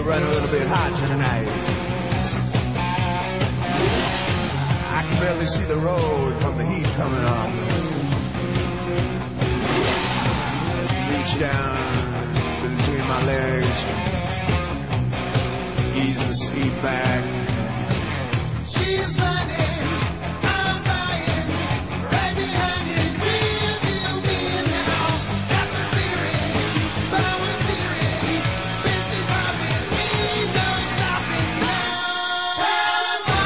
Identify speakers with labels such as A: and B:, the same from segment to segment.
A: run a little bit hot tonight. I can barely see the road from the heat coming on. Reach down between my legs, ease the seat back. She's running, I'm buying, right behind it, real me now. Got the feeling, power searing, busy popping, ain't no stopping now. Panama,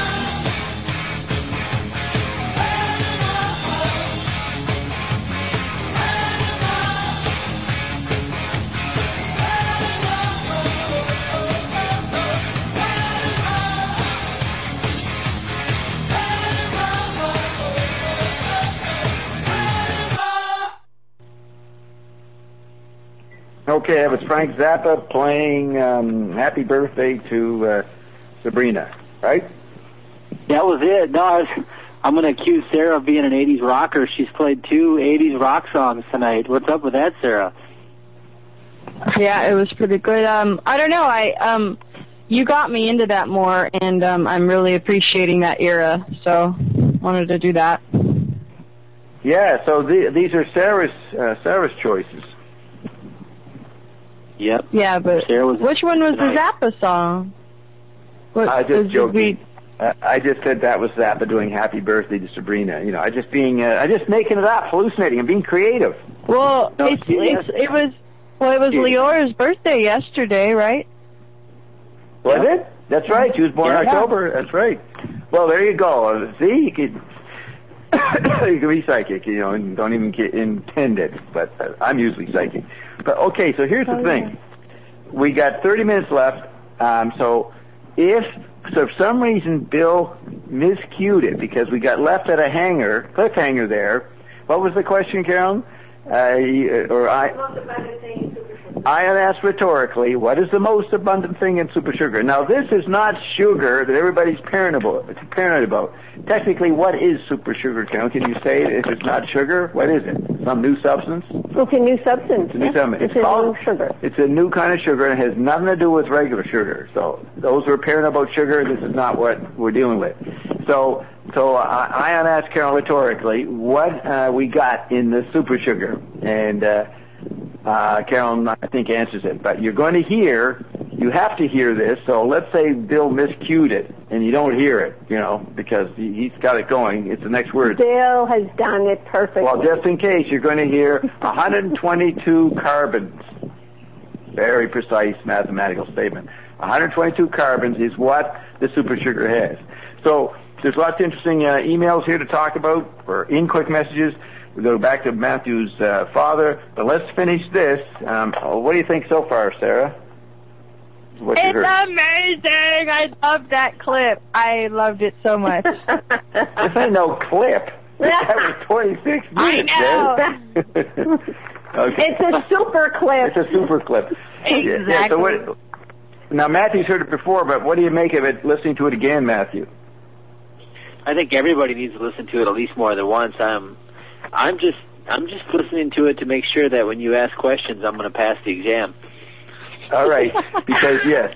B: Okay, that was Frank Zappa playing Happy Birthday to Sabrina, right?
C: That was it. No, I'm going to accuse Sarah of being an 80s rocker. She's played 2 80s rock songs tonight. What's up with that, Sarah?
D: Yeah, it was pretty good. I don't know. You got me into that more, and I'm really appreciating that era, so wanted to do that.
B: Yeah, so these are Sarah's choices.
C: Yep.
D: Yeah, but which one was the Zappa song?
B: I just joking. I just said that was Zappa doing Happy Birthday to Sabrina. You know, I just making it up, hallucinating. I'm being creative.
D: Well, it was Leora's birthday yesterday, right?
B: Was it? That's right. She was born in October. That's right. Well, there you go. See, you can be psychic, you know, and don't even intend it. But I'm usually psychic. But okay, so here's the thing. We got 30 minutes left. So if for some reason Bill miscued it because we got left at a cliffhanger there, what was the question, Carolyn? I asked rhetorically, what is the most abundant thing in super sugar? Now, this is not sugar that everybody's paranoid about. Technically, what is super sugar, Carolyn? Can you say it? If it's not sugar, what is it? Some new substance?
E: It's a new substance. It's called new sugar.
B: It's a new kind of sugar, and it has nothing to do with regular sugar. So those who are paranoid about sugar, this is not what we're dealing with. So I asked Carolyn rhetorically what we got in the super sugar, and Carolyn, I think, answers it. But you have to hear this. So let's say Bill miscued it, and you don't hear it, you know, because he's got it going. It's the next word.
E: Bill has done it perfectly.
B: Well, just in case, you're going to hear 122 carbons. Very precise mathematical statement. 122 carbons is what the super sugar has. So there's lots of interesting emails here to talk about, or in-quick messages. We go back to Matthew's father, but let's finish this. What do you think so far, Sarah?
D: It's amazing! I love that clip. I loved it so much.
B: This ain't no clip. That was 26 minutes.
D: I know.
B: Okay.
E: It's a super clip.
B: It's a super clip.
D: Exactly.
B: Yeah, so now, Matthew's heard it before, but what do you make of it, listening to it again, Matthew?
C: I think everybody needs to listen to it at least more than once. I'm just listening to it to make sure that when you ask questions, I'm going to pass the exam.
B: All right, because yes,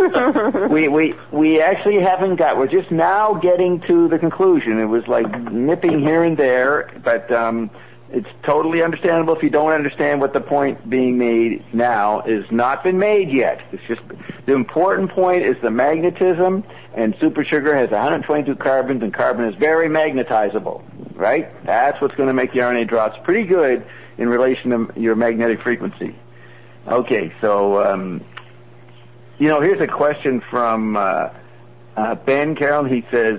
B: we actually haven't got. We're just now getting to the conclusion. It was like nipping here and there, but it's totally understandable if you don't understand what the point being made now is not been made yet. It's just the important point is the magnetism, and super sugar has 122 carbons, and carbon is very magnetizable, right? That's what's going to make the RNA drops pretty good in relation to your magnetic frequency. Okay, so here's a question from Ben Carroll. He says.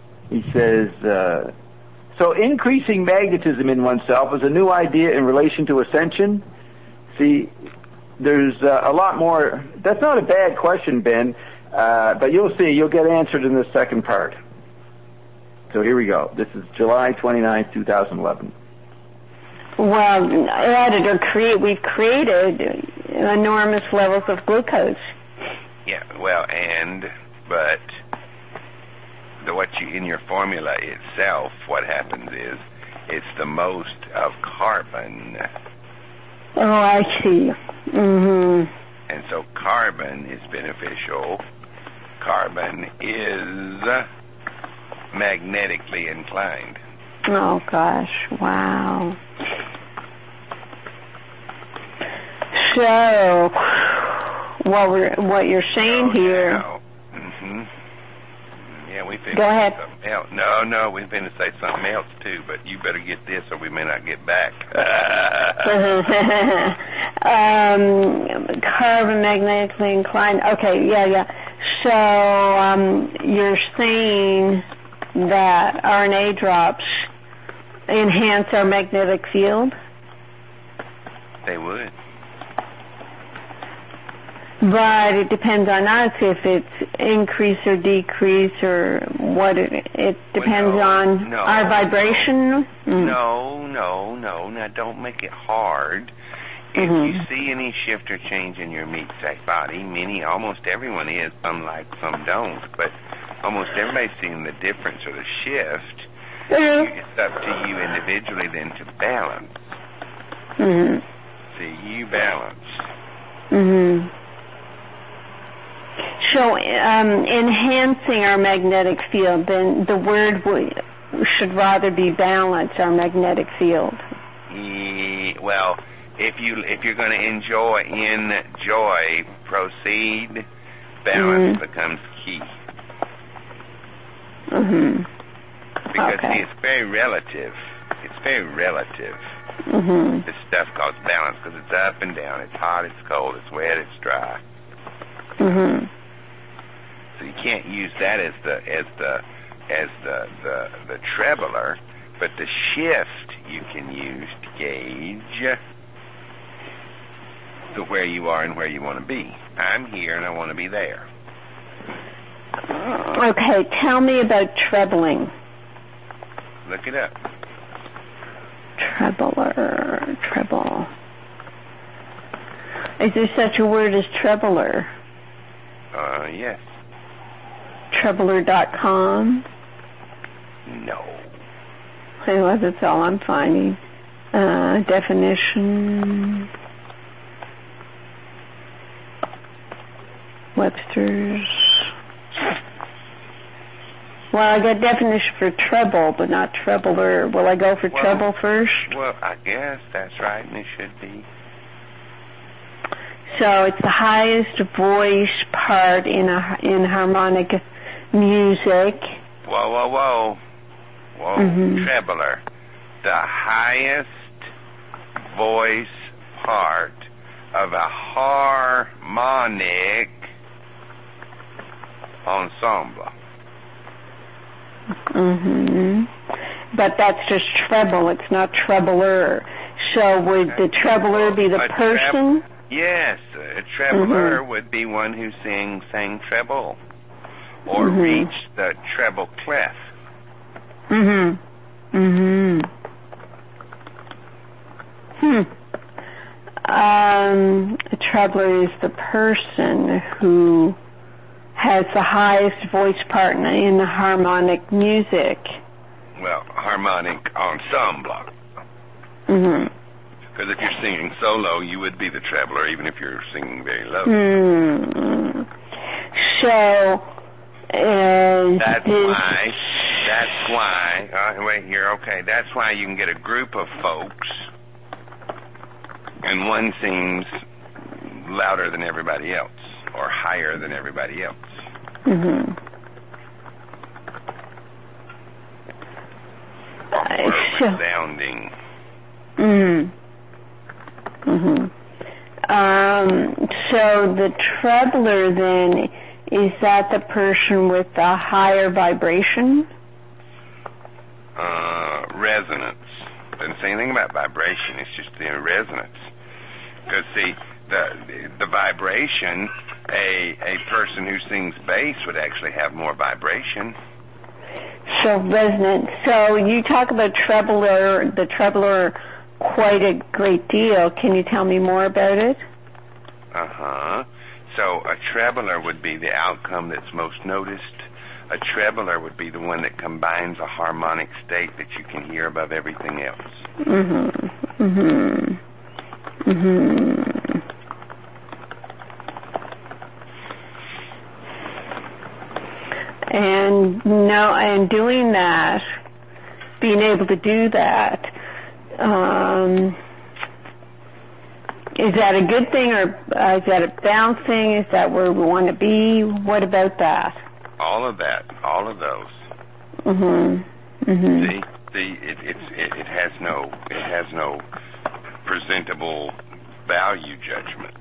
B: So increasing magnetism in oneself is a new idea in relation to ascension? See, there's a lot more. That's not a bad question, Ben, but you'll see. You'll get answered in the second part. So here we go. This is July 29th, 2011.
E: Well, editor, we've created enormous levels of glucose.
F: Yeah, well, but in your formula itself, what happens is it's the most of carbon.
E: Oh, I see. Mm-hmm.
F: And so carbon is beneficial. Carbon is magnetically inclined.
E: Oh, gosh. Wow. So, what you're saying here...
F: Mm-hmm. Yeah, we finished.
E: Go ahead.
F: Something else. No, we're going to say something else, too, but you better get this or we may not get back.
E: Carbon magnetically inclined. Okay, yeah. So, you're saying that RNA drops enhance our magnetic field?
F: They would.
E: But it depends on us if it's increase or decrease or what it depends on our vibration.
F: No. Now don't make it hard. If you see any shift or change in your meat sac body, almost everyone is, unlike some don't, but almost everybody's seeing the difference or the shift. It's up to you individually then to balance. See, you balance.
E: So, enhancing our magnetic field, then the word should rather be balance our magnetic field.
F: Well, if you're going to enjoy, proceed, balance becomes key. Because see, it's very relative. This stuff called balance because it's up and down. It's hot, it's cold, it's wet, it's dry. So you can't use that as the trebler, but the shift you can use to gauge to where you are and where you want to be. I'm here and I want to be there.
E: Okay, tell me about trebling.
F: Look it up.
E: Treble. Is there such a word as trebler?
F: Yes.
E: Trebler.com?
F: No.
E: Well, that's all I'm finding. Definition. Webster's. Well, I got definition for treble, but not trebler. Will I go for treble first?
F: Well, I guess that's right, and it should be.
E: So it's the highest voice part in harmonic music.
F: Whoa. Trebler. The highest voice part of a harmonic ensemble.
E: But that's just treble. It's not trebler. So would the trebler be the person?
F: Yes, a trebler would be one who sang treble or reached the treble clef.
E: A trebler is the person who has the highest voice part in the harmonic music.
F: Well, harmonic ensemble. Because if you're singing solo, you would be the trebler, even if you're singing very low.
E: So,
F: that's why. Wait here. Okay, that's why you can get a group of folks, and one sings louder than everybody else, or higher than everybody else. Or resounding.
E: So the trebler then, is that the person with the higher vibration?
F: Resonance. Doesn't say anything about vibration. It's just the resonance. Because see, the vibration, a person who sings bass would actually have more vibration.
E: So resonance. So you talk about the trebler quite a great deal. Can you tell me more about it?
F: So a trebler would be the outcome that's most noticed. A trebler would be the one that combines a harmonic state that you can hear above everything else.
E: and doing that, being able to do that, is that a good thing, or is that a bad thing? Is that where we want to be? What about that?
F: All of that, all of those. See, it has no presentable value judgment.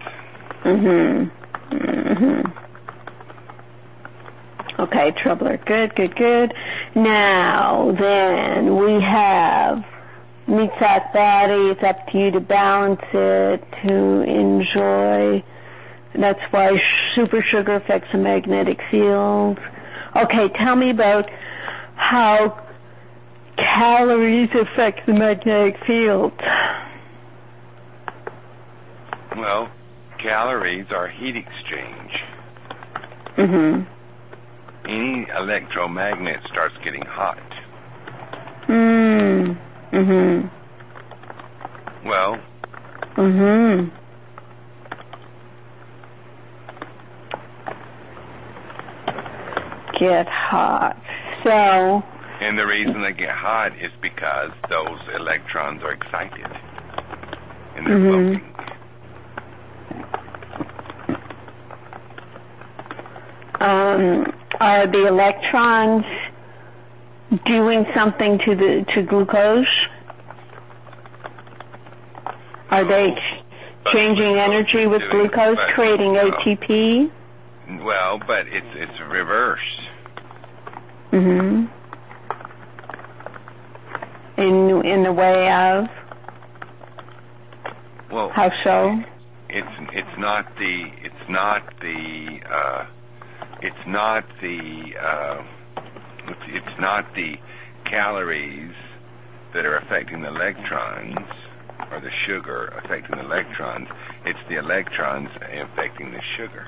E: Okay, Troubler. Good. Now, then, we have meat sack body. It's up to you to balance it, to enjoy. That's why super sugar affects the magnetic field. Okay, tell me about how calories affect the magnetic field.
F: Well, calories are heat exchange. Any electromagnet starts getting hot. Well.
E: Get hot. So.
F: And the reason they get hot is because those electrons are excited. And they're floating.
E: Are the electrons doing something to glucose? Are they changing energy with glucose, creating ATP?
F: Well, but it's reverse.
E: In the way of?
F: Well,
E: how so?
F: It's not the calories that are affecting the electrons, or the sugar affecting the electrons. It's the electrons affecting the sugar.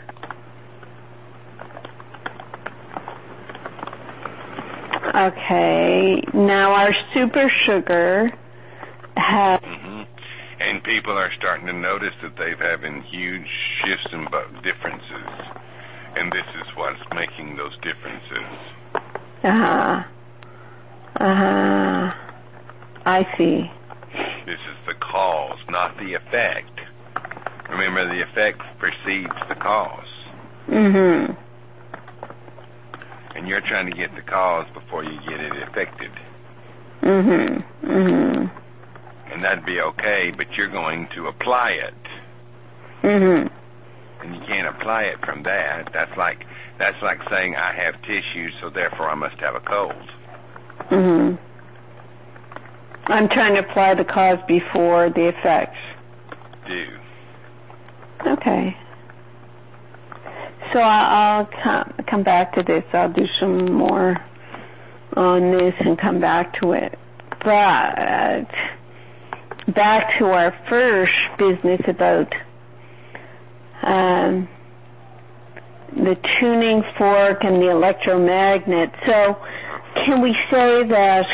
E: Okay. Now our super sugar has.
F: And people are starting to notice that they're having huge shifts in differences. And this is what's making those differences.
E: I see.
F: This is the cause, not the effect. Remember, the effect precedes the cause. And you're trying to get the cause before you get it affected. And that'd be okay, but you're going to apply it. And you can't apply it from that. That's like saying I have tissue, so therefore I must have a cold.
E: I'm trying to apply the cause before the effects.
F: Do.
E: Okay. So I'll come back to this. I'll do some more on this and come back to it. But back to our first business about the tuning fork and the electromagnet. So can we say that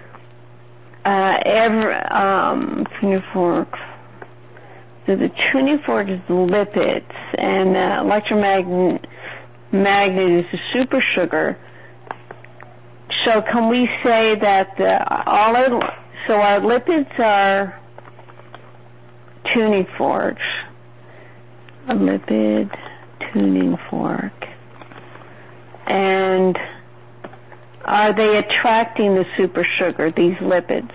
E: tuning fork? So the tuning fork is the lipids, and the electromagnet is the super sugar. So can we say that our lipids are tuning forks? A lipid tuning fork. And are they attracting the super sugar, these lipids?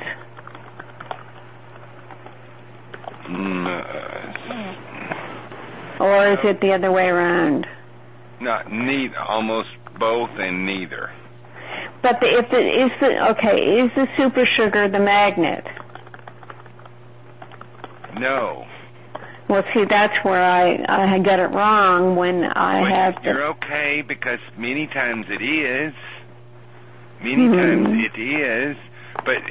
E: Or is it the other way around?
F: Not neither, almost both and neither.
E: But is the super sugar the magnet?
F: No.
E: Well, see, that's where I got it wrong when
F: You're okay, because many times it is. Many times it is, but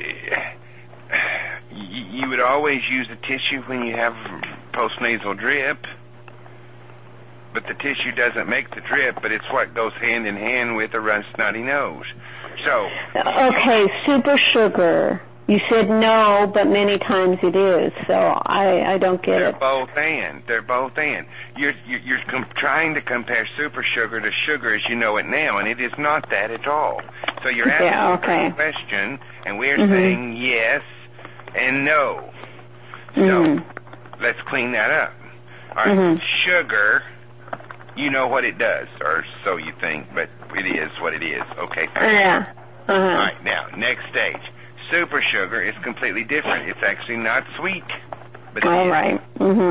F: you would always use a tissue when you have postnasal drip. But the tissue doesn't make the drip, but it's what goes hand in hand with a snotty nose. So.
E: Okay, super sugar You said no, but many times it is, so I don't get it.
F: They're both and. You're trying to compare super sugar to sugar as you know it now, and it is not that at all. So you're asking a question, and we're saying yes and no. So let's clean that up. All right, sugar, you know what it does, or so you think, but it is what it is. Okay, fine.
E: Yeah.
F: All right, now, next stage. Super sugar is completely different. It's actually not sweet, but it is.
E: Right.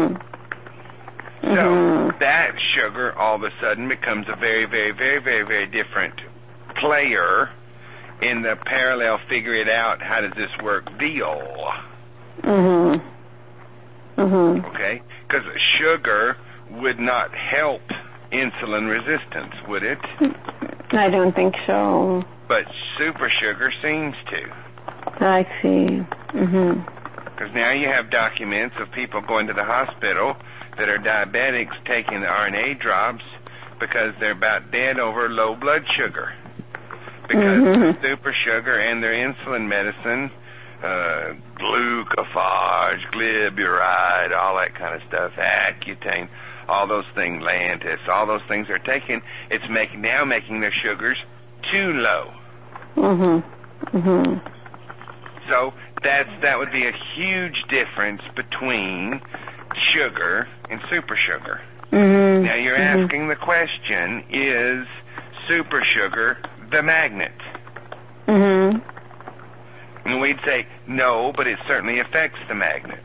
F: So that sugar all of a sudden becomes a very, very, very, very, very different player in the parallel figure it out, how does this work deal. Okay? Because sugar would not help insulin resistance, would it?
E: I don't think so.
F: But super sugar seems to.
E: I see.
F: Because now you have documents of people going to the hospital that are diabetics taking the RNA drops because they're about dead over low blood sugar. Because the super sugar and their insulin medicine, glucophage, glyburide, all that kind of stuff, Accutane, all those things, Lantus, all those things they're taking, it's making their sugars too low. So that would be a huge difference between sugar and super sugar. Now you're asking the question, is super sugar the magnet? And we'd say no, but it certainly affects the magnet.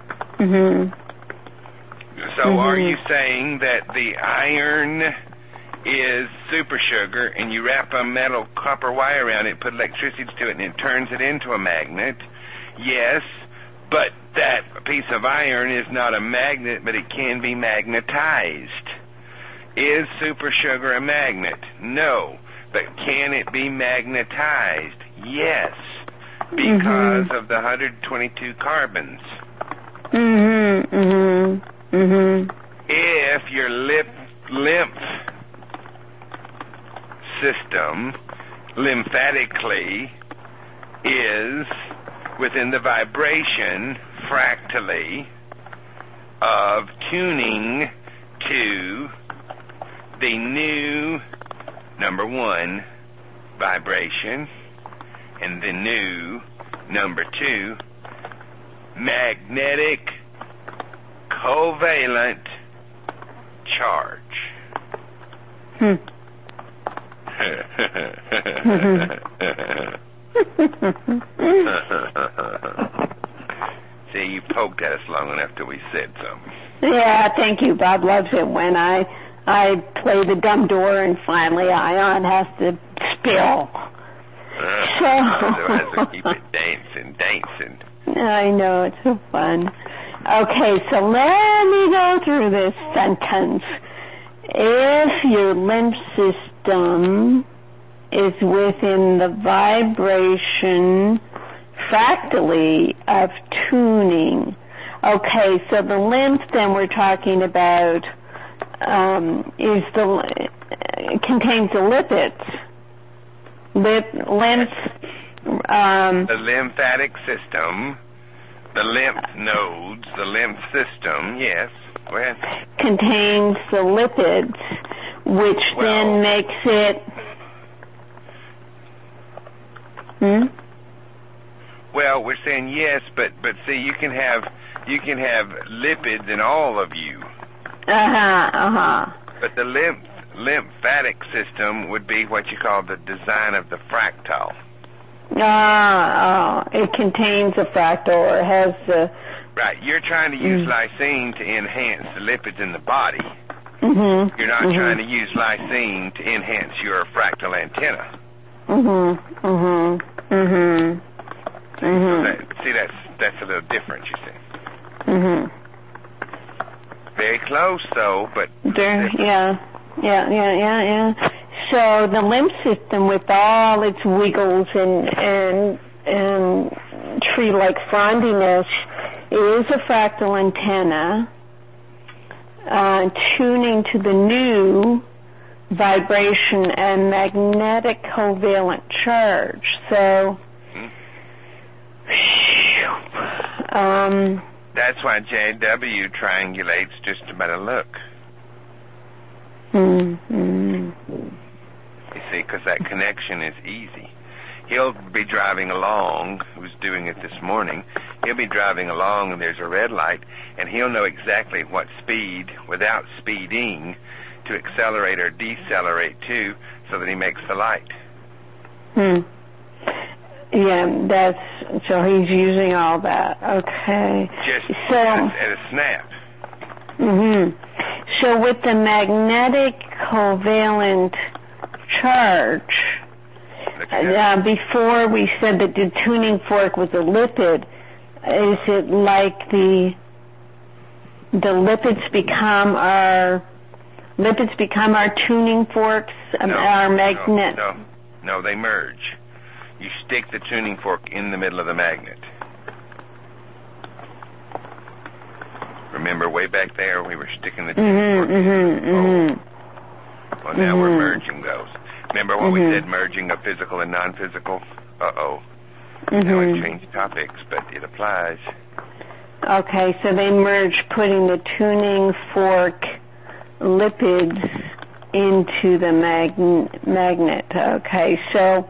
F: So are you saying that the iron is super sugar and you wrap a metal copper wire around it, put electricity to it, and it turns it into a magnet? Yes, but that piece of iron is not a magnet, but it can be magnetized. Is super sugar a magnet? No. But can it be magnetized? Yes, because of the 122 carbons. If your lymph system lymphatically is within the vibration fractally of tuning to the new number 1 vibration and the new number 2 magnetic covalent charge. See, you poked at us long enough till we said something.
E: Yeah, thank you. Bob loves it when I play the dumb door and finally Ion has to spill.
F: Otherwise we'll keep it dancing.
E: I know, it's so fun. Okay, so let me go through this sentence. If your lymph system is within the vibration fractally of tuning. Okay, so the lymph then we're talking about contains the lipids.
F: The lymphatic system, the lymph nodes, the lymph system, yes. Go ahead.
E: Contains the lipids, which then makes it...
F: Well, we're saying yes, but see, you can have lipids in all of you. But the lymphatic system would be what you call the design of the fractal.
E: It contains a fractal, or has the...
F: Right, you're trying to use lysine to enhance the lipids in the body. You're not trying to use lysine to enhance your fractal antenna. See, that's a little different, you see. Very close, though, but...
E: Yeah. So the lymph system, with all its wiggles and tree-like frondiness, is a fractal antenna tuning to the new vibration and magnetic covalent charge. So
F: That's why JW triangulates just about a look.
E: Mm-hmm.
F: You see, because that connection is easy. He'll be driving along, he was doing it this morning, he'll be driving along and there's a red light, and he'll know exactly what speed, without speeding, to accelerate or decelerate to, so that he makes the light.
E: Yeah, so he's using all that. Okay.
F: Just
E: so,
F: at a snap.
E: So with the magnetic covalent charge, before we said that the tuning fork was a lipid, is it like the lipids become our tuning forks, our magnet?
F: No, they merge. You stick the tuning fork in the middle of the magnet. Remember, way back there, we were sticking the tuning fork. Well, now we're merging those. Remember what we said, merging of physical and non-physical? Now we've changed topics, but it applies.
E: Okay, so they merge, putting the tuning fork lipids into the magnet. Okay, so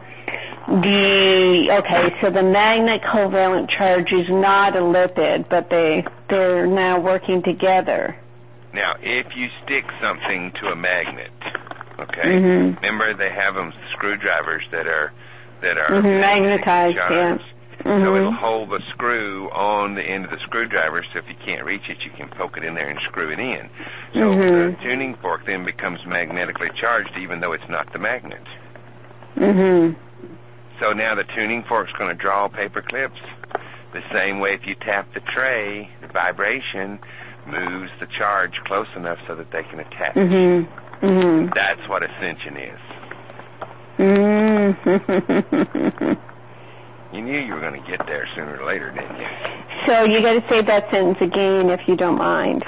E: the magnet covalent charge is not a lipid, but they're now working together.
F: Now, if you stick something to a magnet, remember they have them screwdrivers that are
E: magnetized, yeah.
F: So it'll hold the screw on the end of the screwdriver, so if you can't reach it, you can poke it in there and screw it in. So the tuning fork then becomes magnetically charged, even though it's not the magnet. So now the tuning fork's going to draw paper clips. The same way if you tap the tray, the vibration moves the charge close enough so that they can attach. That's what ascension is. You knew you were going to get there sooner or later, didn't you?
E: So you got to say that sentence again, if you don't mind.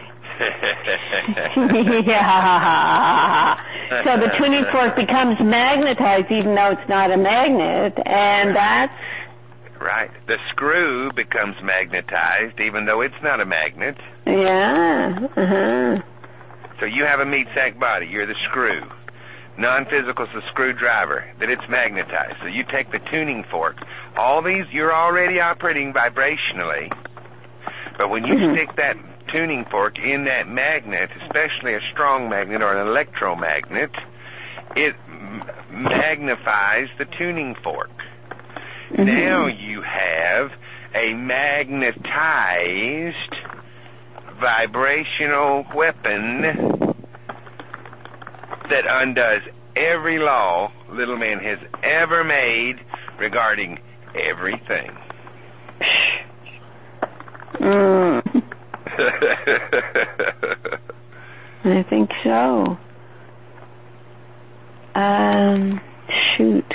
E: Yeah. So the tuning fork becomes magnetized, even though it's not a magnet, and that's...
F: Right. The screw becomes magnetized, even though it's not a magnet.
E: Yeah.
F: So you have a meat sack body. You're the screw. Non-physical is the screwdriver. That it's magnetized. So you take the tuning fork. All these, you're already operating vibrationally. But when you stick that tuning fork in that magnet, especially a strong magnet or an electromagnet, it magnifies the tuning fork. Now you have a magnetized vibrational weapon that undoes every law little man has ever made regarding everything.
E: I think so. Shoot.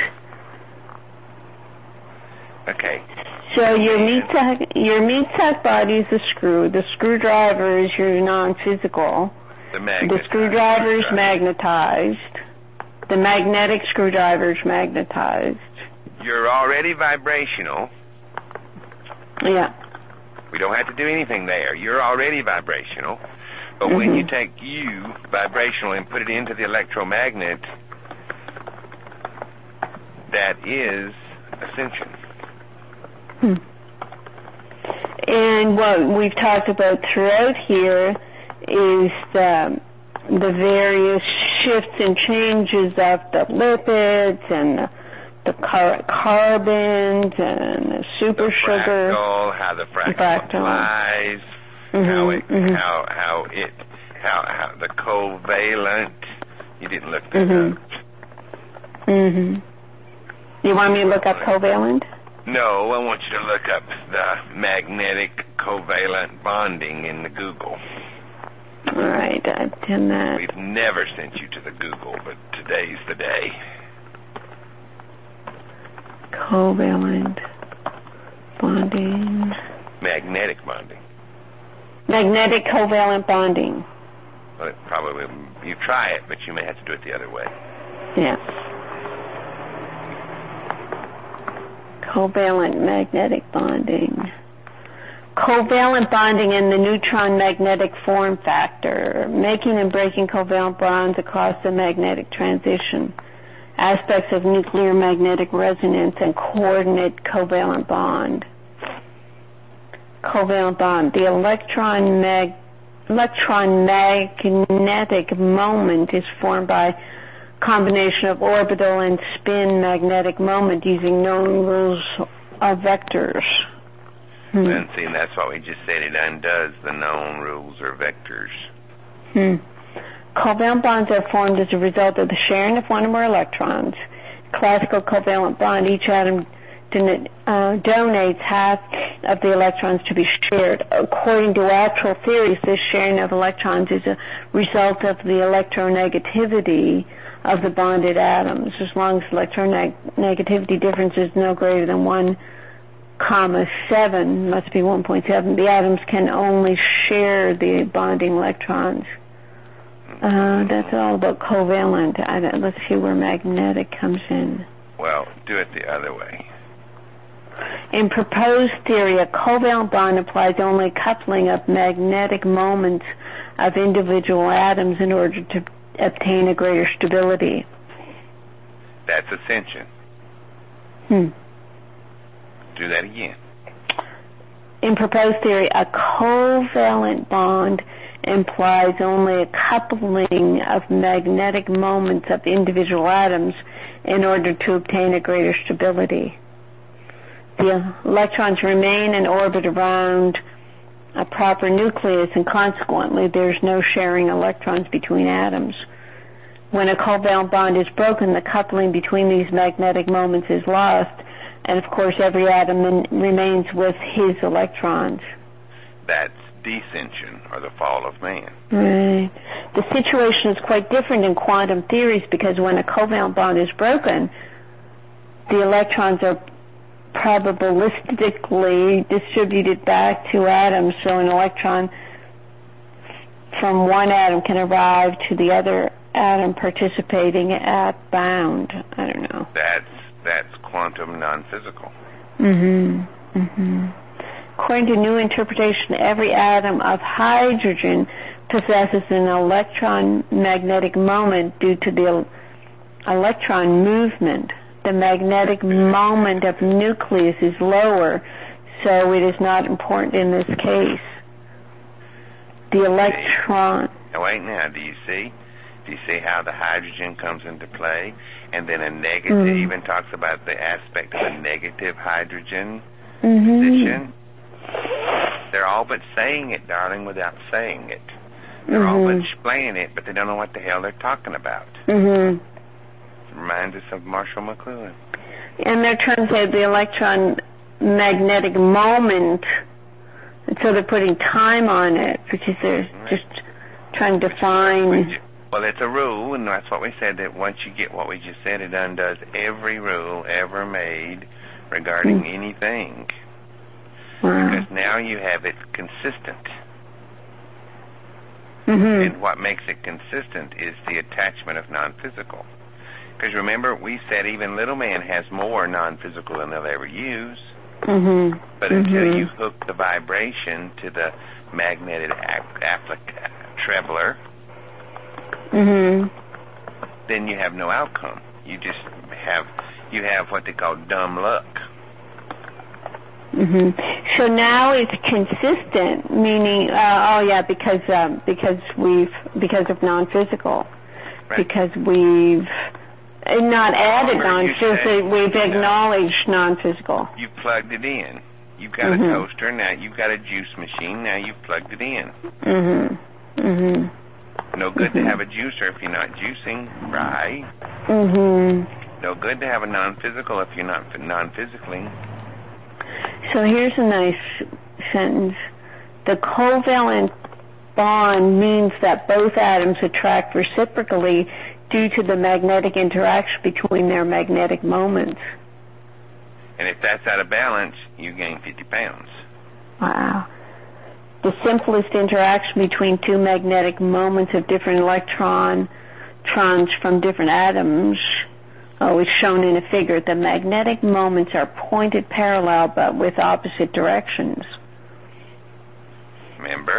F: Okay.
E: So your meat sack body is the screw. The screwdriver is your non-physical. The screwdriver is magnetized. The magnetic screwdriver is magnetized.
F: You're already vibrational.
E: Yeah.
F: We don't have to do anything there. You're already vibrational. But when you take you, vibrational, and put it into the electromagnet, that is ascension.
E: And what we've talked about throughout here is the various shifts and changes of the lipids and the carbons and the supersugar.
F: How the fractal applies, how the covalent. You didn't look that up. You
E: want me to look up covalent?
F: No, I want you to look up the magnetic covalent bonding in the Google.
E: All right, I've done that.
F: We've never sent you to the Google, but today's the day.
E: Covalent bonding.
F: Magnetic bonding.
E: Magnetic covalent bonding.
F: Well, it probably, you try it, but you may have to do it the other way.
E: Yeah. Covalent magnetic bonding. Covalent bonding and the neutron magnetic form factor, making and breaking covalent bonds across the magnetic transition, aspects of nuclear magnetic resonance and coordinate covalent bond. Covalent bond, the electron magnetic moment is formed by combination of orbital and spin magnetic moment using known rules of vectors.
F: And see, that's what we just said. It undoes the known rules or vectors.
E: Covalent bonds are formed as a result of the sharing of one or more electrons. Classical covalent bond, each atom donates half of the electrons to be shared. According to actual theories, this sharing of electrons is a result of the electronegativity of the bonded atoms. As long as electronegativity difference is no greater than 1,7, must be 1.7, the atoms can only share the bonding electrons. That's all about covalent. Let's see where magnetic comes in.
F: Well, do it the other way.
E: In proposed theory, a covalent bond implies only coupling of magnetic moments of individual atoms in order to obtain a greater stability.
F: That's ascension. Do that again.
E: In proposed theory, a covalent bond implies only a coupling of magnetic moments of individual atoms in order to obtain a greater stability. The electrons remain in orbit around a proper nucleus, and consequently there's no sharing electrons between atoms. When a covalent bond is broken, the coupling between these magnetic moments is lost, and of course every atom remains with his electrons.
F: That's descension, or the fall of man.
E: Right. The situation is quite different in quantum theories, because when a covalent bond is broken, the electrons are probabilistically distributed back to atoms, so an electron from one atom can arrive to the other atom participating at bound. I don't know.
F: That's quantum non-physical.
E: According to new interpretation, every atom of hydrogen possesses an electron magnetic moment due to the electron movement. The magnetic moment of nucleus is lower, so it is not important in this case. The electron...
F: Now wait now, do you see? Do you see how the hydrogen comes into play? And then a negative, even talks about the aspect of a negative hydrogen position. They're all but saying it, darling, without saying it. They're all but explaining it, but they don't know what the hell they're talking about. Reminds us of Marshall McLuhan.
E: And they're trying to say the electron magnetic moment, and so they're putting time on it, which is they're just trying to define...
F: Well, it's a rule, and that's what we said, that once you get what we just said, it undoes every rule ever made regarding anything. Because now you have it consistent. And what makes it consistent is the attachment of non-physical. Because remember, we said even little man has more non-physical than they'll ever use. But until you hook the vibration to the magnetic trebler, then you have no outcome. You just have what they call dumb luck.
E: So now it's consistent, meaning because of non-physical, because we've not added non-physical, we've acknowledged non-physical.
F: You plugged it in. You've got a toaster now. You've got a juice machine now. You've plugged it in. No good to have a juicer if you're not juicing, right? No good to have a non-physical if you're not non-physically.
E: So here's a nice sentence. The covalent bond means that both atoms attract reciprocally due to the magnetic interaction between their magnetic moments.
F: And if that's out of balance, you gain 50 pounds.
E: Wow. The simplest interaction between two magnetic moments of different electrons from different atoms is shown in a figure. The magnetic moments are pointed parallel but with opposite directions.
F: remember?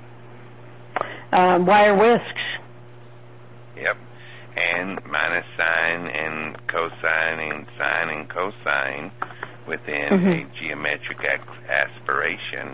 E: Wire whisks.
F: Yep. And minus sine and cosine and sine and cosine within a geometric aspiration.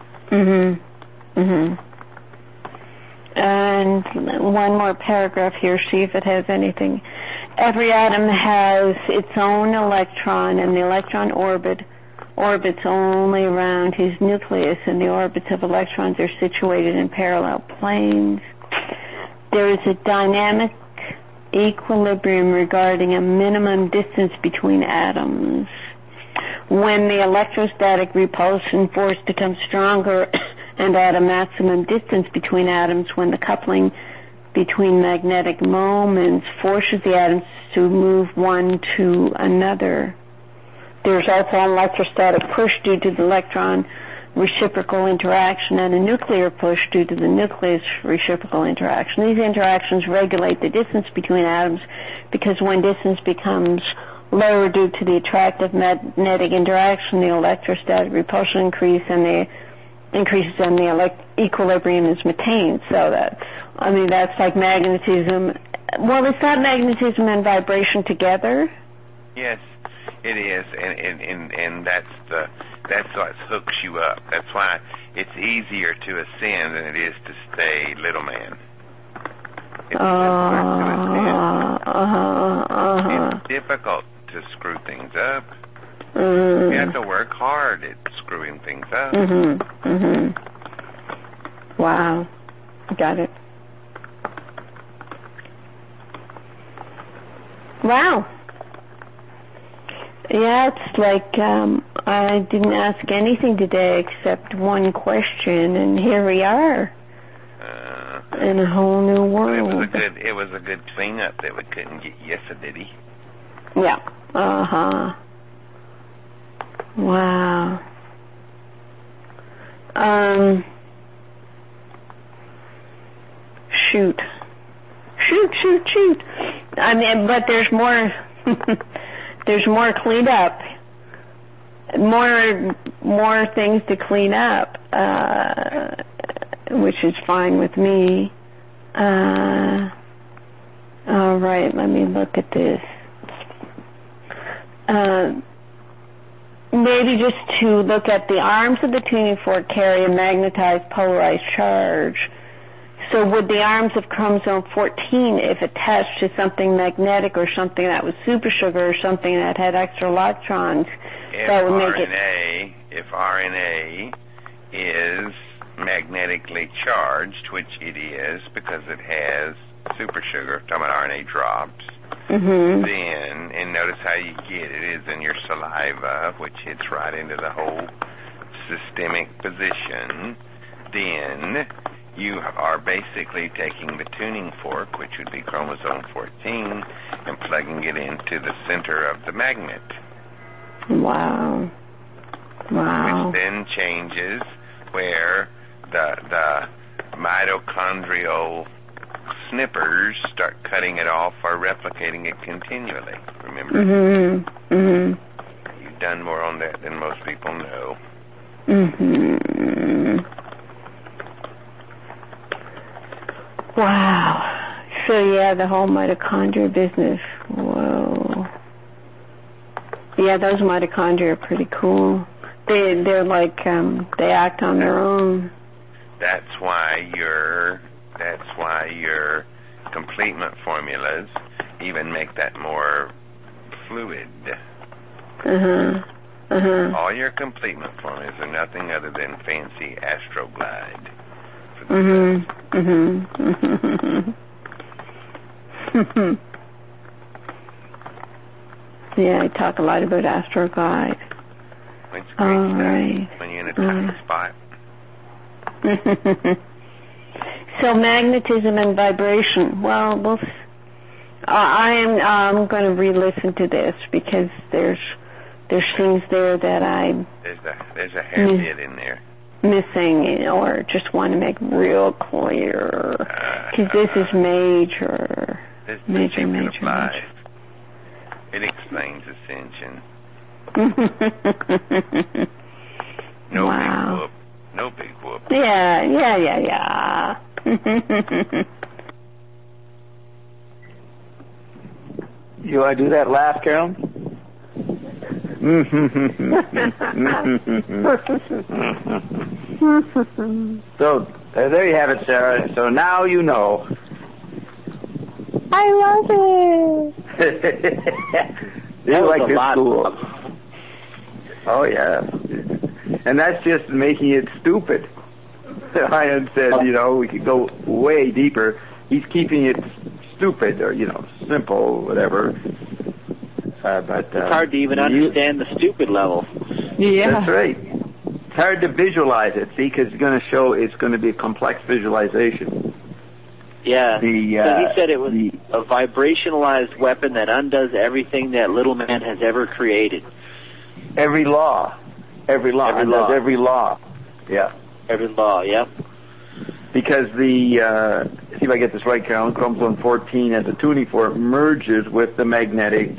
E: And one more paragraph here, see if it has anything. Every atom has its own electron, and the electron orbits only around his nucleus, and the orbits of electrons are situated in parallel planes. There is a dynamic equilibrium regarding a minimum distance between atoms. When the electrostatic repulsion force becomes stronger and at a maximum distance between atoms, when the coupling between magnetic moments forces the atoms to move one to another. There's also an electrostatic push due to the electron reciprocal interaction and a nuclear push due to the nucleus reciprocal interaction. These interactions regulate the distance between atoms because when distance becomes lower due to the attractive magnetic interaction, the electrostatic repulsion increases and the equilibrium is maintained. So that's like magnetism. Well, it's not magnetism and vibration together?
F: Yes, it is, and that's what hooks you up. That's why it's easier to ascend than it is to stay little man. It's difficult to screw things up. You have to work hard at screwing things up.
E: Wow. Got it. Wow. Yeah, it's like I didn't ask anything today except one question, and here we are in a whole new world.
F: It was a good cleanup that we couldn't get yesterday.
E: Yeah. Wow. Shoot. I mean, but there's more. There's more cleanup. More things to clean up, which is fine with me. All right, let me look at this. Maybe just to look at the arms of the tuning fork carry a magnetized polarized charge. So would the arms of chromosome 14, if attached to something magnetic or something that was supersugar or something that had extra electrons, that would make it...
F: If RNA is magnetically charged, which it is because it has supersugar, talking about RNA drops, then, and notice how you get it is in your saliva, which hits right into the whole systemic position, then you are basically taking the tuning fork, which would be chromosome 14, and plugging it into the center of the magnet.
E: Wow.
F: Which then changes where the mitochondrial snippers start cutting it off or replicating it continually. Remember? You've done more on that than most people know.
E: Wow. So yeah, the whole mitochondria business. Whoa. Yeah, those mitochondria are pretty cool. They're like they act on their own.
F: That's why your complement formulas even make that more fluid. All your complement formulas are nothing other than fancy Astroglide.
E: Yeah, I talk a lot about Astroglide.
F: It's great stuff when you're in a tight spot.
E: So magnetism and vibration. Well, I'm going to re-listen to this because there's things there that
F: there's a hair bit in there
E: missing, or just want to make real clear because this is major.
F: This is
E: major.
F: Life. It explains ascension.
E: Wow.
F: No big whoop.
E: Yeah.
B: You want to do that laugh, Carol? So there you have it, Sarah. So now you know.
E: I love it.
B: You like this
C: lot
B: school. Oh, yeah. And that's just making it stupid. Ian said, we could go way deeper. He's keeping it stupid or, simple, whatever. But
C: it's hard to even understand the stupid level.
D: Yeah.
B: That's right. It's hard to visualize it, see, because it's going to be a complex visualization.
C: Yeah. So he said it was a vibrationalized weapon that undoes everything that little man has ever created.
B: Every law. Undoes every law. Yeah.
C: Every law, yeah.
B: Because see if I get this right, Carolyn, chromosome 14 as a tuning fork merges with the magnetic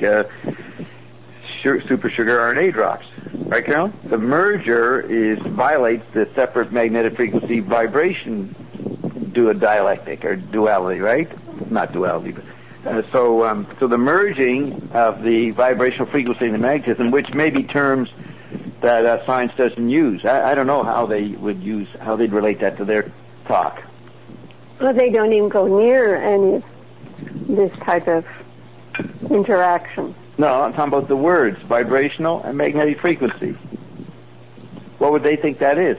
B: super sugar RNA drops. Right, Carolyn? The merger violates the separate magnetic frequency vibration dialectic or duality, right? Not duality, but so the merging of the vibrational frequency and the magnetism, which may be terms that science doesn't use. I don't know how they'd relate that to their talk.
E: Well, they don't even go near any of this type of interaction.
B: No, I'm talking about the words, vibrational and magnetic frequency. What would they think that is?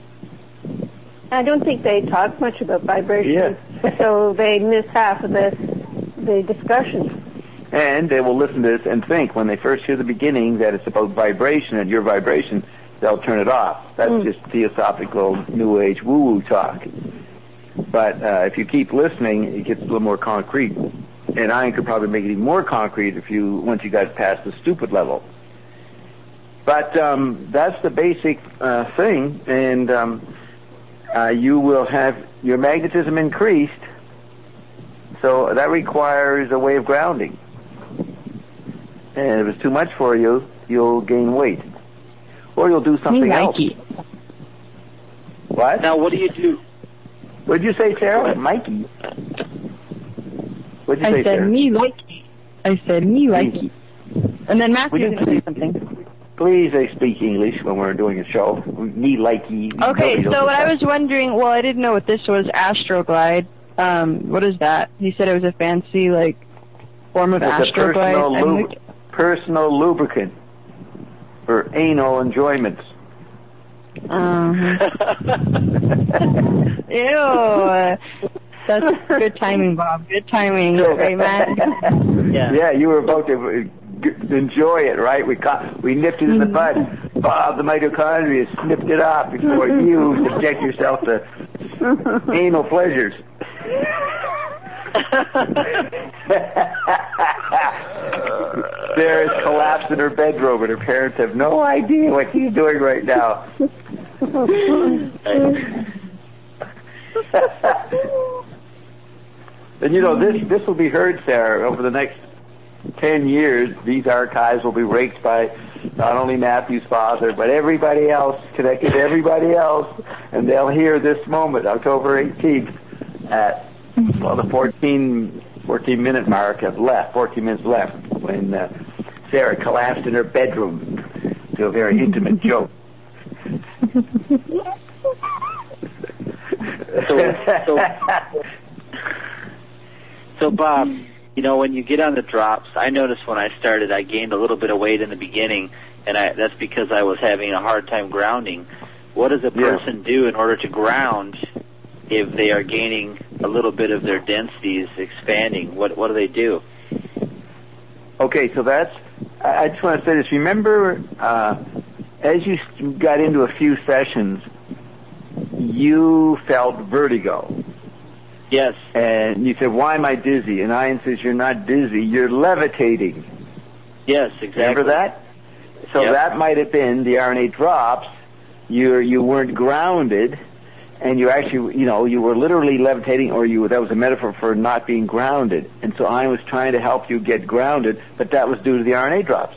E: I don't think they talk much about vibration,
B: Yeah.
E: So they miss half of the discussion.
B: And they will listen to this and think, when they first hear the beginning that it's about vibration and your vibration, they'll turn it off. That's just theosophical, New Age, woo-woo talk. But if you keep listening, it gets a little more concrete. And I could probably make it even more concrete once you got past the stupid level. But that's the basic thing, and you will have your magnetism increased, so that requires a way of grounding. And if it's too much for you, you'll gain weight. Or you'll do something else. What?
C: Now, what do you do?
B: What did you say, Sarah? Mikey. What did you say, Sarah?
D: I said me likey. And then Matthew was going to say something.
B: Please speak English when we're doing a show. Me likey.
D: Okay, so what I was wondering, I didn't know what this was, Astroglide. What is that? He said it was a fancy, form of Astroglide.
B: Personal lubricant for anal enjoyments.
D: Ew. That's good timing, Bob. Good timing. Right, Matt?
B: Yeah, you were about to enjoy it, right? We nipped it in the bud. Bob, the mitochondria, snipped it off before you subject yourself to anal pleasures. Sarah's collapsed in her bedroom, and her parents have no idea what she's doing right now. And this will be heard, Sarah, over the next 10 years. These archives will be raked by not only Matthew's father, but everybody else, connected to everybody else, and they'll hear this moment, October 18th, at the 14-minute mark have left, 14 minutes left, when Sarah collapsed in her bedroom to a very intimate joke.
C: So Bob, when you get on the drops, I noticed when I started, I gained a little bit of weight in the beginning, and that's because I was having a hard time grounding. What does a person do in order to ground if they are gaining a little bit of their densities expanding? What do they do?
B: Okay, so I just want to say this. Remember, as you got into a few sessions, you felt vertigo.
C: Yes.
B: And you said, why am I dizzy? And Ian says, you're not dizzy, you're levitating.
C: Yes, exactly.
B: Remember that? So that might have been the RNA drops. You weren't grounded, and you actually, you were literally levitating, or that was a metaphor for not being grounded. And so I was trying to help you get grounded, but that was due to the RNA drops.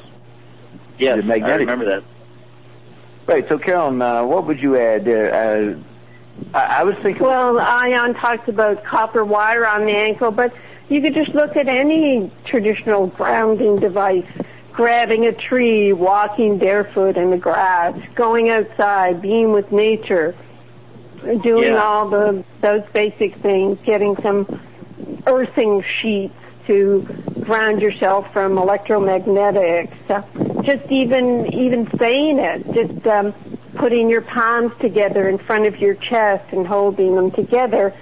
C: Yes, I remember that.
B: Right, so Carolyn, what would you add? I was thinking...
E: Well, Ion talks about copper wire on the ankle, but you could just look at any traditional grounding device. Grabbing a tree, walking barefoot in the grass, going outside, being with nature, doing all those basic things, getting some earthing sheets to ground yourself from electromagnetics. Just even saying it, just putting your palms together in front of your chest and holding them together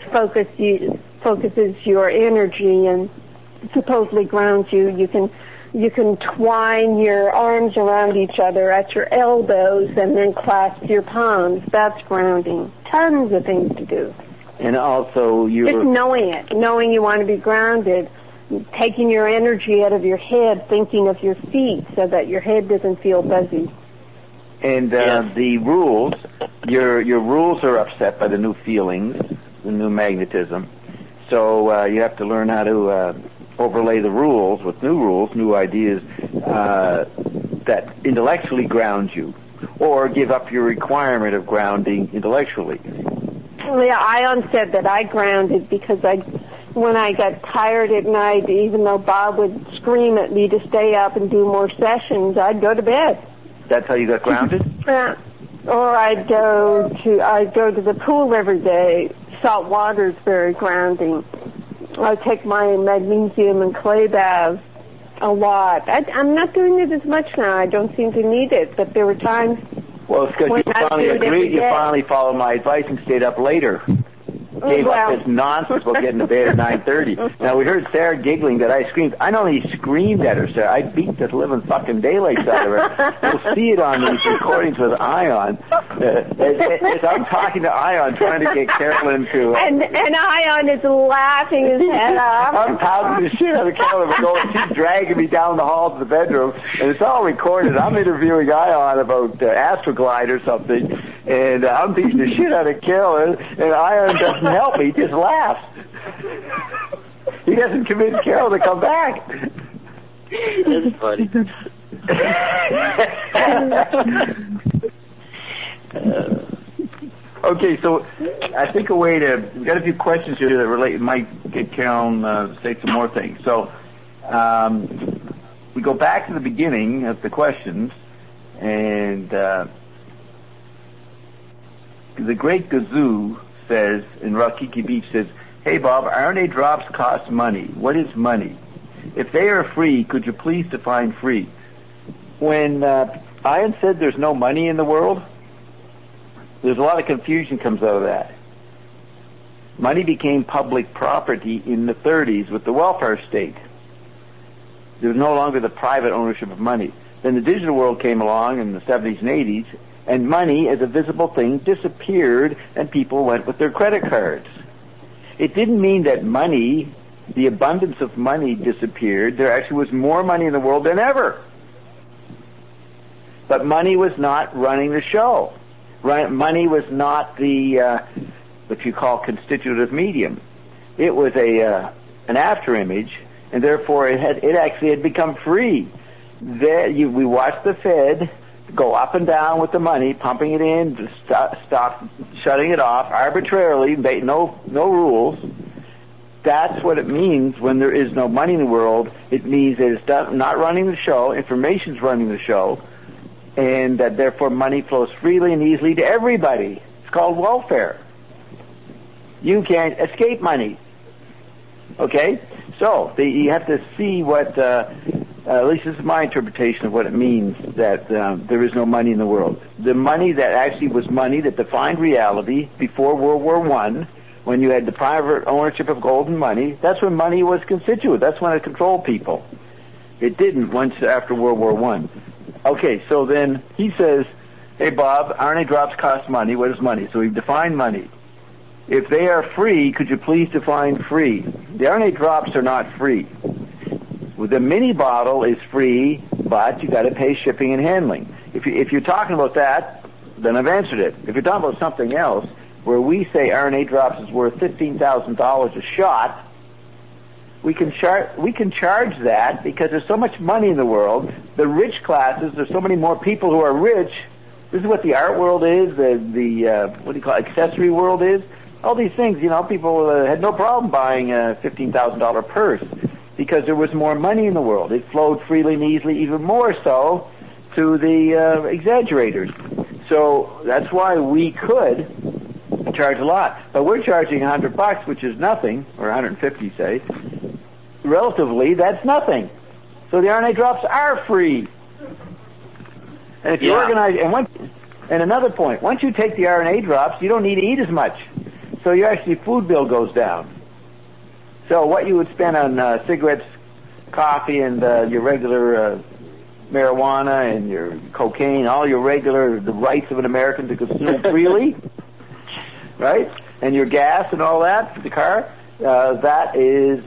E: focuses your energy and supposedly grounds you. You can twine your arms around each other at your elbows and then clasp your palms. That's grounding. Tons of things to do.
B: And also
E: just knowing it, knowing you want to be grounded, taking your energy out of your head, thinking of your feet so that your head doesn't feel buzzy.
B: And the rules, your rules are upset by the new feelings, the new magnetism. So you have to learn how to overlay the rules with new ideas that intellectually ground you, or give up your requirement of grounding intellectually.
E: Yeah, Ion said that I grounded because when I got tired at night, even though Bob would scream at me to stay up and do more sessions, I'd go to bed.
B: That's how you got grounded?
E: Yeah. Or I'd go to the pool every day. Salt water is very grounding. I take my magnesium and clay baths a lot. I'm not doing it as much now. I don't seem to need it, but there were times.
B: Well, it's because you finally agreed. You finally followed my advice and stayed up later. Gave up this nonsense about getting to bed at 9:30. Now, we heard Sarah giggling that I screamed. I not only screamed at her, Sarah, I beat the living fucking daylights out of her. You'll see it on these recordings with Ion. As I'm talking to Ion, trying to get Carolyn to...
E: and Ion is laughing his head off.
B: I'm pounding the shit out of Carolyn. She's dragging me down the hall to the bedroom, and it's all recorded. I'm interviewing Ion about Astroglide or something, and I'm beating the shit out of Carolyn, and Ion doesn't help me, he just laughs. He doesn't convince Carol to come back.
C: That's funny.
B: Okay, so I think we got a few questions here that might get Carolyn to say some more things. So we go back to the beginning of the questions, and the Great Gazoo says, in Rakiki Beach says, "Hey Bob, RNA drops cost money. What is money? If they are free, could you please define free?" When Ian said there's no money in the world, there's a lot of confusion comes out of that. Money became public property in the 30s with the welfare state. There was no longer the private ownership of money. Then the digital world came along in the 70s and 80s, and money as a visible thing disappeared, and people went with their credit cards. It didn't mean that money, the abundance of money, disappeared. There actually was more money in the world than ever. But money was not running the show. Money was not the what you call constitutive medium. It was an after image, and therefore it actually had become free. We watched the Fed go up and down with the money, pumping it in, stop shutting it off arbitrarily, no rules. That's what it means when there is no money in the world. It means that it's not running the show, information's running the show, and that therefore money flows freely and easily to everybody. It's called welfare. You can't escape money. Okay? So you have to see what... at least this is my interpretation of what it means that there is no money in the world. The money that actually was money that defined reality before World War I, when you had the private ownership of gold and money, that's when money was constituted. That's when it controlled people. It didn't once after World War I. Okay, so then he says, "Hey Bob, RNA drops cost money. What is money?" So we've defined money. If they are free, could you please define free? The RNA drops are not free. The mini bottle is free, but you got to pay shipping and handling. If you're talking about that, then I've answered it. If you're talking about something else, where we say RNA drops is worth $15,000 a shot, we can charge that because there's so much money in the world. The rich classes, there's so many more people who are rich This is what the art world is, the what do you call it, accessory world is. All these things, people had no problem buying a $15,000 purse because there was more money in the world. It flowed freely and easily, even more so to the exaggerators. So that's why we could charge a lot. But we're charging $100, which is nothing, or 150, say. Relatively, that's nothing. So the RNA drops are free. And if you organize, and another point, once you take the RNA drops, you don't need to eat as much. So your actually food bill goes down. So what you would spend on cigarettes, coffee, and your regular marijuana and your cocaine, all your regular, the rights of an American to consume freely, right? And your gas and all that for the car, that is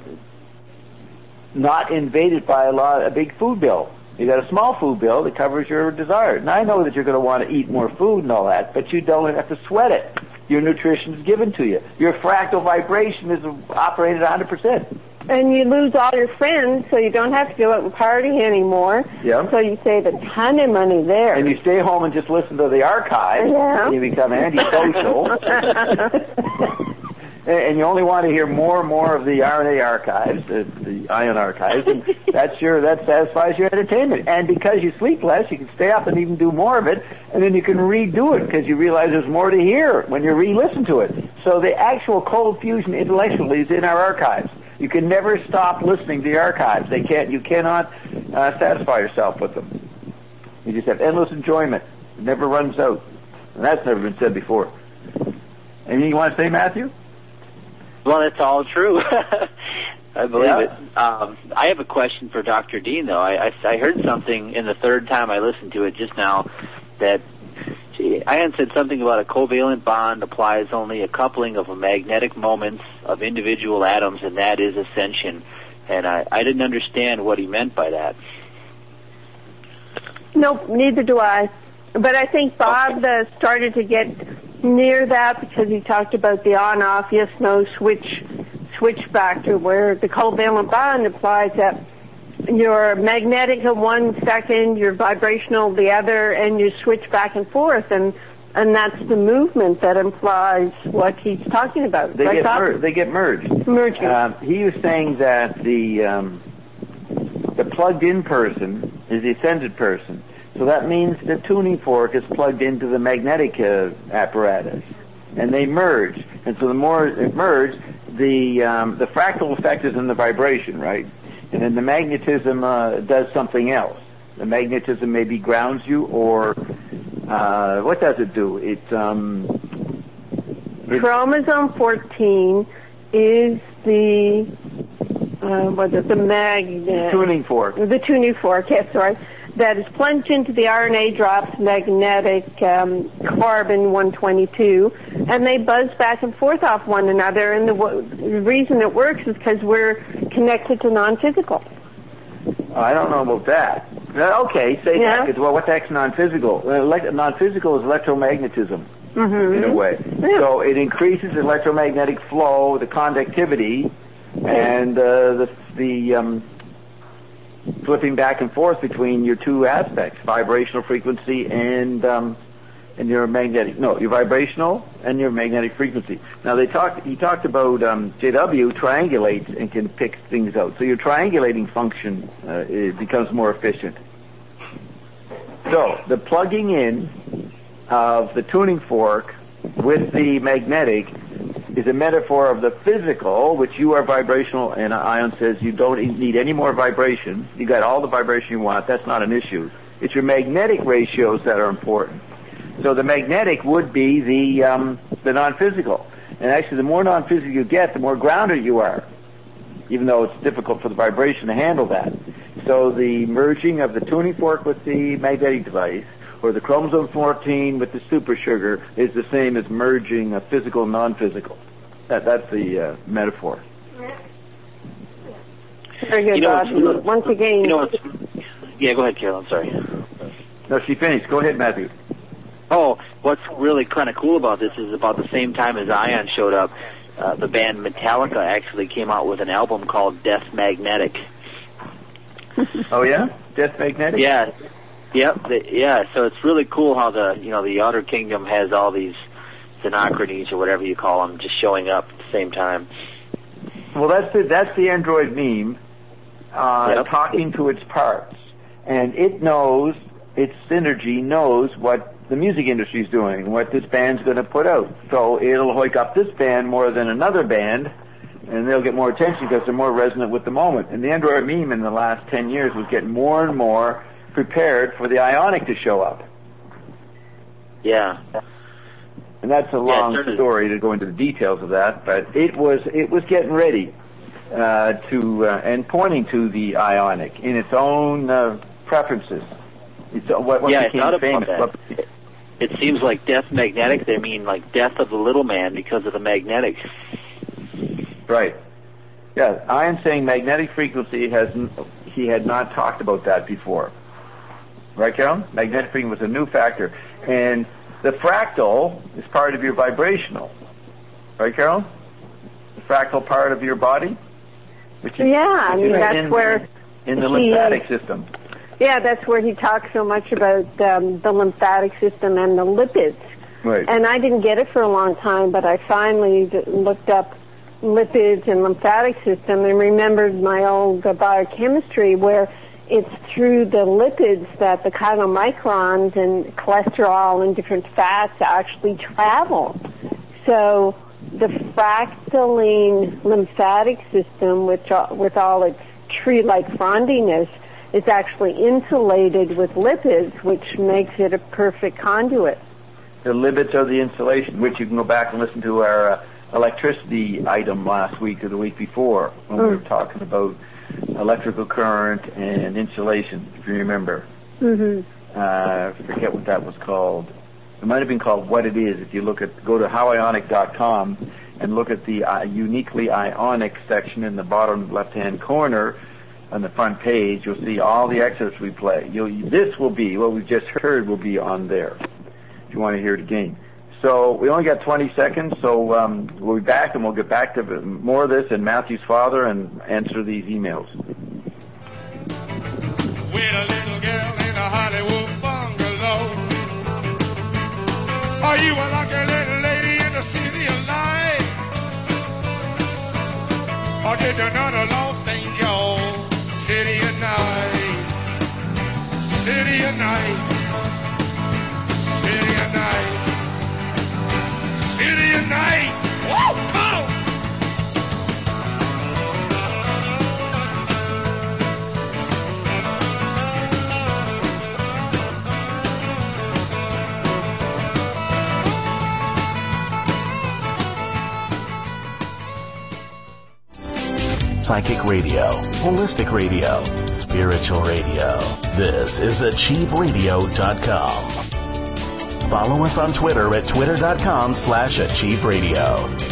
B: not invaded by a big food bill. You got a small food bill that covers your desires. Now I know that you're going to want to eat more food and all that, but you don't have to sweat it. Your nutrition is given to you. Your fractal vibration is operated 100%.
E: And you lose all your friends, so you don't have to go out and party anymore.
B: Yeah.
E: So you save a ton of money there.
B: And you stay home and just listen to the archive.
E: Yeah.
B: And you become antisocial. And you only want to hear more and more of the RNA archives, the ion archives, and that satisfies your entertainment. And because you sleep less, you can stay up and even do more of it, and then you can redo it because you realize there's more to hear when you re-listen to it. So the actual cold fusion intellectually is in our archives. You can never stop listening to the archives. You cannot satisfy yourself with them. You just have endless enjoyment. It never runs out. And that's never been said before. Anything you want to say, Matthew?
C: Well, that's all true. I believe it. I have a question for Dr. Dean, though. I heard something in the third time I listened to it just now that Ian said something about a covalent bond applies only a coupling of a magnetic moments of individual atoms, and that is ascension. And I didn't understand what he meant by that.
E: Nope, neither do I. But I think Bob started to get near that because he talked about the on-off, yes-no switch factor, where the covalent bond applies that you're magnetic in 1 second, you're vibrational the other, and you switch back and forth, and that's the movement that implies what he's talking about.
B: They get merged.
E: Merging.
B: He was saying that the plugged-in person is the ascended person. So that means the tuning fork is plugged into the magnetic apparatus, and they merge. And so the more it merges, the fractal effect is in the vibration, right? And then the magnetism does something else. The magnetism maybe grounds you, or what does it do?
E: Chromosome 14 is the magnet
B: tuning fork.
E: The tuning fork. Yes, sorry. That is plunged into the RNA drops magnetic carbon 122, and they buzz back and forth off one another. And the reason it works is because we're connected to non-physical.
B: I don't know about that. Okay, say that. Because, well, what the heck's non-physical? Non-physical is electromagnetism, in a way. Yeah. So it increases electromagnetic flow, the conductivity, and the flipping back and forth between your two aspects, vibrational frequency and your magnetic. No, your vibrational and your magnetic frequency. Now he talked about JW triangulates and can pick things out. So your triangulating function it becomes more efficient. So the plugging in of the tuning fork with the magnetic is a metaphor of the physical, which you are vibrational, and Ion says you don't need any more vibration. You got all the vibration you want. That's not an issue. It's your magnetic ratios that are important. So the magnetic would be the non-physical. And actually, the more non-physical you get, the more grounded you are, even though it's difficult for the vibration to handle that. So the merging of the tuning fork with the magnetic device, or the chromosome 14 with the super sugar, is the same as merging a physical and non-physical. That's the metaphor.
E: Very good, Bob. Once again...
C: yeah, go ahead, Carol. I'm sorry.
B: No, she finished. Go ahead, Matthew.
C: Oh, what's really kind of cool about this is about the same time as Ion showed up, the band Metallica actually came out with an album called Death Magnetic.
B: Oh, yeah? Death Magnetic?
C: Yeah. Yep. So it's really cool how the Outer Kingdom has all these Xenocrates or whatever you call them just showing up at the same time.
B: Well, that's the Android meme talking to its parts, and its synergy knows what the music industry is doing, what this band's going to put out. So it'll hook up this band more than another band, and they'll get more attention because they're more resonant with the moment. And the Android meme in the last 10 years was getting more and more prepared for the Ionic to show up.
C: Yeah.
B: And that's a long story to go into the details of that, but it was getting ready and pointing to the Ionic in its own preferences. It's what became famous.
C: It seems like Death Magnetic, they mean like death of the little man because of the magnetic.
B: Right. Yeah, Ian saying magnetic frequency he had not talked about that before. Right, Carol? Magnetic frequency was a new factor. And the fractal is part of your vibrational. Right, Carol? The fractal part of your body?
E: That's where...
B: In the lymphatic system.
E: Yeah, that's where he talks so much about the lymphatic system and the lipids.
B: Right.
E: And I didn't get it for a long time, but I finally looked up lipids and lymphatic system and remembered my old biochemistry where it's through the lipids that the chylomicrons and cholesterol and different fats actually travel. So the fractaline lymphatic system, with all its tree-like frondiness, is actually insulated with lipids, which makes it a perfect conduit.
B: The lipids are the insulation, which you can go back and listen to our electricity item last week or the week before when we were talking about electrical current and insulation, if you remember. I forget what that was called. It might have been called What It Is. If you go to howionic.com and look at the uniquely ionic section in the bottom left-hand corner on the front page, you'll see all the excerpts we play. This will be, what we just heard will be on there, if you want to hear it again. So we only got 20 seconds, so we'll be back and we'll get back to more of this and Matthew's father and answer these emails.
A: With a little girl in a Hollywood bungalow. Are you a lucky little lady in the city of light? Or did you know the lost angel? City of night, city of night, city of night, city of night. Whoa, come on!
G: Psychic radio, holistic radio, spiritual radio. This is AchieveRadio.com. Follow us on Twitter at twitter.com/AchieveRadio.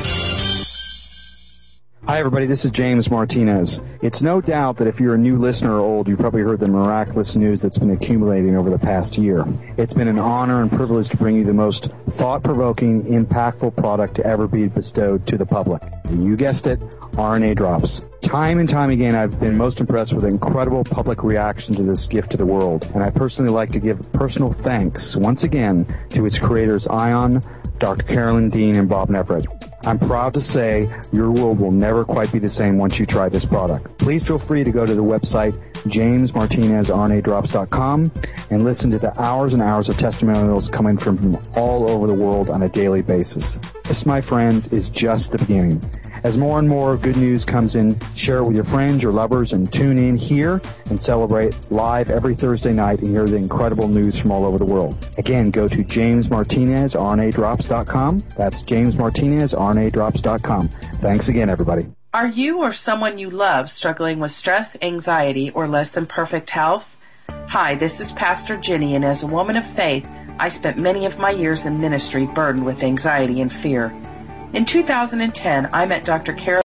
H: Hi, everybody. This is James Martinez. It's no doubt that if you're a new listener or old, you've probably heard the miraculous news that's been accumulating over the past year. It's been an honor and privilege to bring you the most thought-provoking, impactful product to ever be bestowed to the public. You guessed it, RNA drops. Time and time again, I've been most impressed with the incredible public reaction to this gift to the world, and I personally like to give personal thanks once again to its creators, Ion, Dr. Carolyn Dean, and Bob Neverett. I'm proud to say your world will never quite be the same once you try this product. Please feel free to go to the website jamesmartinezrnadrops.com and listen to the hours and hours of testimonials coming from all over the world on a daily basis. This, my friends, is just the beginning. As more and more good news comes in, share it with your friends, your lovers, and tune in here and celebrate live every Thursday night and hear the incredible news from all over the world. Again, go to jamesmartinezrnadrops.com. That's jamesmartinezrnadrops.com. Thanks again, everybody.
I: Are you or someone you love struggling with stress, anxiety, or less than perfect health? Hi, this is Pastor Jenny, and as a woman of faith, I spent many of my years in ministry burdened with anxiety and fear. In 2010, I met Dr. Carol